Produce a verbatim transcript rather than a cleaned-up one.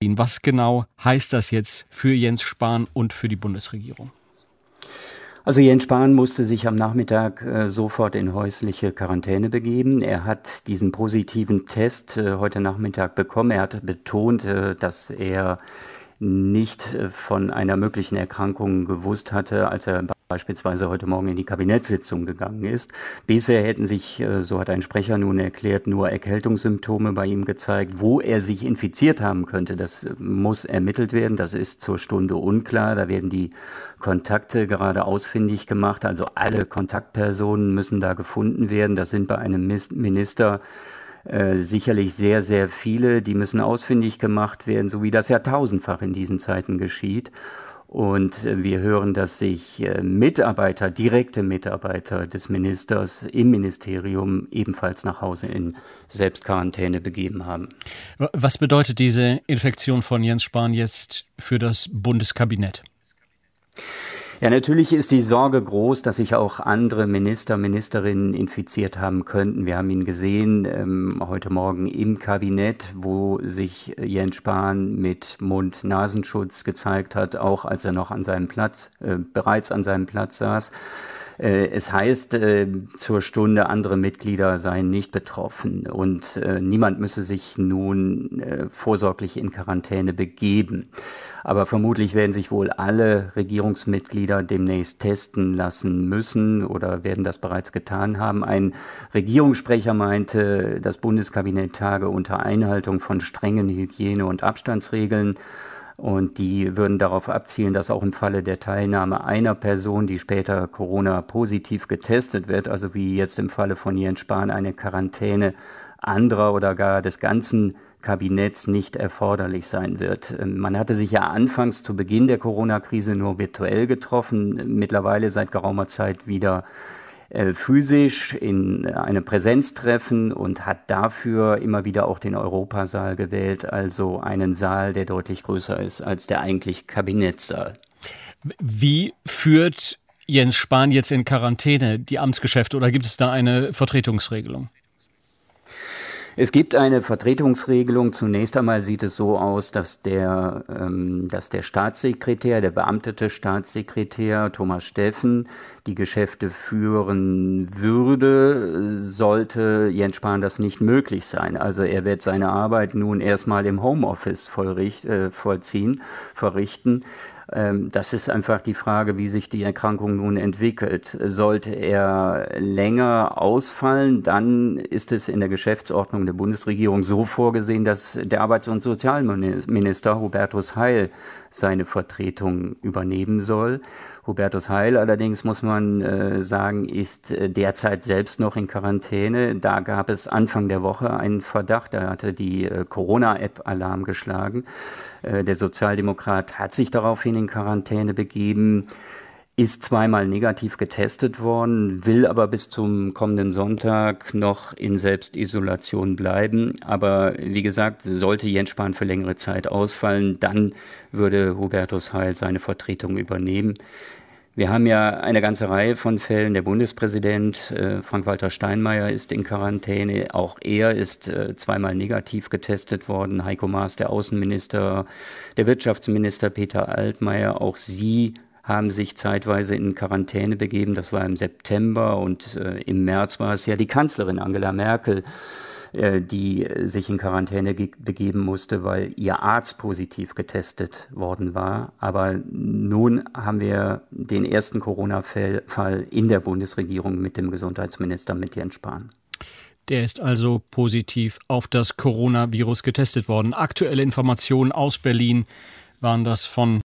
Was genau heißt das jetzt für Jens Spahn und für die Bundesregierung? Also Jens Spahn musste sich am Nachmittag äh, sofort in häusliche Quarantäne begeben. Er hat diesen positiven Test äh, heute Nachmittag bekommen. Er hat betont, äh, dass er nicht äh, von einer möglichen Erkrankung gewusst hatte, als er beispielsweise heute Morgen in die Kabinettssitzung gegangen ist. Bisher hätten sich, äh, so hat ein Sprecher nun erklärt, nur Erkältungssymptome bei ihm gezeigt. Wo er sich infiziert haben könnte, das muss ermittelt werden. Das ist zur Stunde unklar. Da werden die Kontakte gerade ausfindig gemacht. Also alle Kontaktpersonen müssen da gefunden werden. Das sind bei einem Minister Äh, sicherlich sehr, sehr viele, die müssen ausfindig gemacht werden, so wie das ja tausendfach in diesen Zeiten geschieht. Und äh, wir hören, dass sich äh, Mitarbeiter, direkte Mitarbeiter des Ministers im Ministerium ebenfalls nach Hause in Selbstquarantäne begeben haben. Was bedeutet diese Infektion von Jens Spahn jetzt für das Bundeskabinett? Ja, natürlich ist die Sorge groß, dass sich auch andere Minister, Ministerinnen infiziert haben könnten. Wir haben ihn gesehen ähm, heute Morgen im Kabinett, wo sich Jens Spahn mit Mund-Nasenschutz gezeigt hat, auch als er noch an seinem Platz, äh, bereits an seinem Platz saß. Äh, es heißt äh, zur Stunde, andere Mitglieder seien nicht betroffen und äh, niemand müsse sich nun äh, vorsorglich in Quarantäne begeben. Aber vermutlich werden sich wohl alle Regierungsmitglieder demnächst testen lassen müssen oder werden das bereits getan haben. Ein Regierungssprecher meinte, das Bundeskabinett tage unter Einhaltung von strengen Hygiene- und Abstandsregeln. Und die würden darauf abzielen, dass auch im Falle der Teilnahme einer Person, die später Corona-positiv getestet wird, also wie jetzt im Falle von Jens Spahn, eine Quarantäne anderer oder gar des ganzen Kabinetts nicht erforderlich sein wird. Man hatte sich ja anfangs zu Beginn der Corona-Krise nur virtuell getroffen, mittlerweile seit geraumer Zeit wieder äh, physisch in einem Präsenztreffen und hat dafür immer wieder auch den Europasaal gewählt, also einen Saal, der deutlich größer ist als der eigentlich Kabinettssaal. Wie führt Jens Spahn jetzt in Quarantäne die Amtsgeschäfte oder gibt es da eine Vertretungsregelung? Es gibt eine Vertretungsregelung. Zunächst einmal sieht es so aus, dass der, ähm, dass der Staatssekretär, der beamtete Staatssekretär Thomas Steffen die Geschäfte führen würde, sollte Jens Spahn das nicht möglich sein. Also er wird seine Arbeit nun erstmal im Homeoffice vollricht, äh, vollziehen, verrichten. Das ist einfach die Frage, wie sich die Erkrankung nun entwickelt. Sollte er länger ausfallen, dann ist es in der Geschäftsordnung der Bundesregierung so vorgesehen, dass der Arbeits- und Sozialminister Hubertus Heil seine Vertretung übernehmen soll. Hubertus Heil allerdings, muss man äh, sagen, ist äh, derzeit selbst noch in Quarantäne. Da gab es Anfang der Woche einen Verdacht, da hatte die äh, Corona-App Alarm geschlagen. Äh, der Sozialdemokrat hat sich daraufhin in Quarantäne begeben, ist zweimal negativ getestet worden, will aber bis zum kommenden Sonntag noch in Selbstisolation bleiben. Aber wie gesagt, sollte Jens Spahn für längere Zeit ausfallen, dann würde Hubertus Heil seine Vertretung übernehmen. Wir haben ja eine ganze Reihe von Fällen. Der Bundespräsident äh, Frank-Walter Steinmeier ist in Quarantäne. Auch er ist äh, zweimal negativ getestet worden. Heiko Maas, der Außenminister, der Wirtschaftsminister Peter Altmaier, auch sie haben sich zeitweise in Quarantäne begeben. Das war im September und äh, im März war es ja die Kanzlerin Angela Merkel, äh, die sich in Quarantäne ge- begeben musste, weil ihr Arzt positiv getestet worden war. Aber nun haben wir den ersten Corona-Fall in der Bundesregierung mit dem Gesundheitsminister, mit Jens Spahn. Der ist also positiv auf das Coronavirus getestet worden. Aktuelle Informationen aus Berlin waren das von